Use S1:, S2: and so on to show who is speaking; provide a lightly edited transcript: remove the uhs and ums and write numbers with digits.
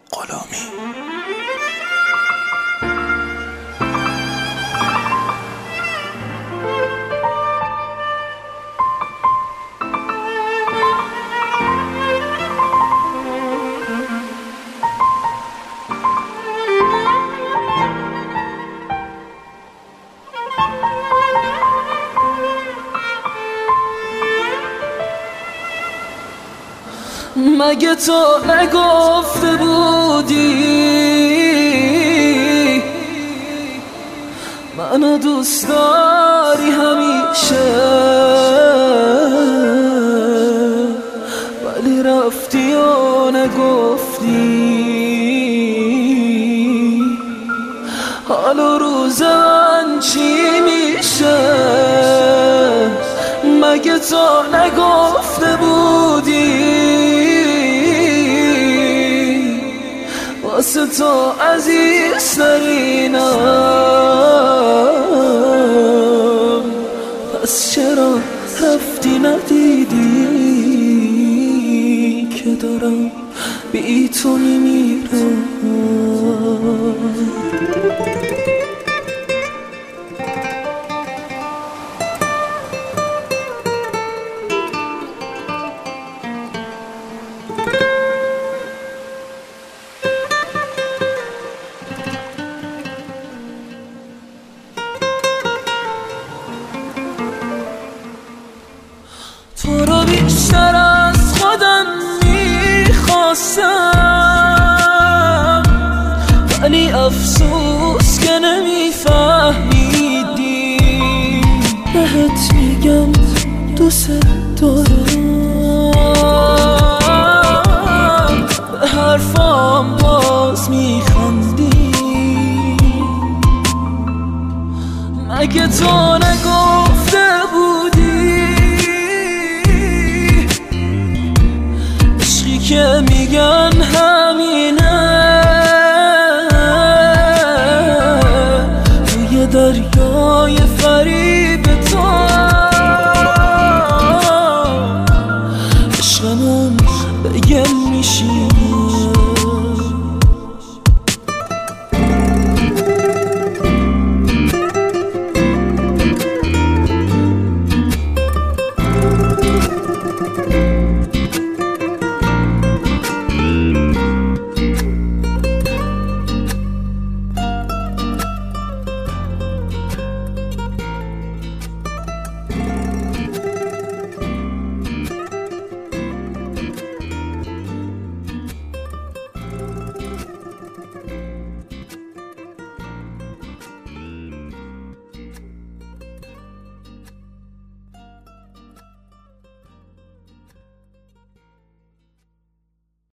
S1: غلامی.
S2: مگه تو نگفته بودی منو دوست داری همیشه، ولی رفتی و نگفتی حال و روز من چی میشه. مگه تو نگفته بودی واسه تو عزیزترینم، پس چرا رفتی ندیدی که دارم بی تو میمیرم. تو رو بیشتر از خودم میخواستم، ولی افسوس که نمیفهمیدی. بهت میگم دوست دارم، به حرفام باز میخندی. مگه تو نگفته بودی که میگن همینه، توی دریای فریب تو عشق من بگم میشینه.